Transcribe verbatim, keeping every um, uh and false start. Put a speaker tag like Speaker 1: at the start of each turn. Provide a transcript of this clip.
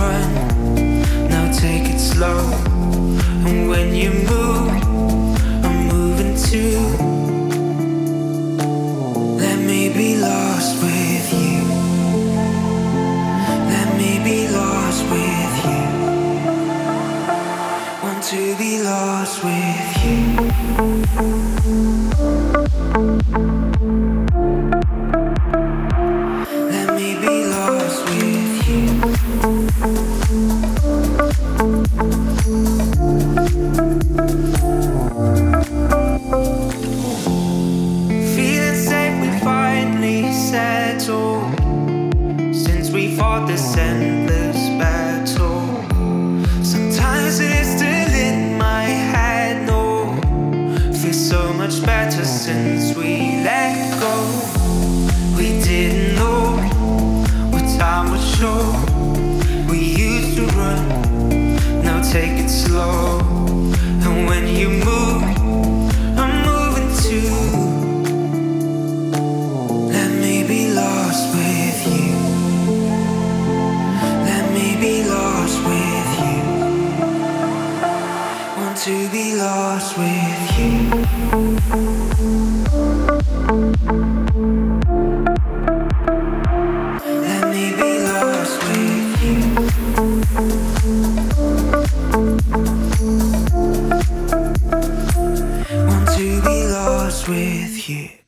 Speaker 1: run, now take it slow. And when you move, I'm moving too. Let me be lost with you. Let me be lost with you. Want to be lost with you. Let me be lost with you. Feeling safe, we finally settled. Since we fought this endless battle, sometimes it's still in my head. No, feels so much better since we let go. We didn't know what time would show. We used to run, now take it slow. And when you move, I'm moving too. Let me be lost with you. Let me be lost with you. Want to be lost with you. Let me be lost with you. Want to be lost with you.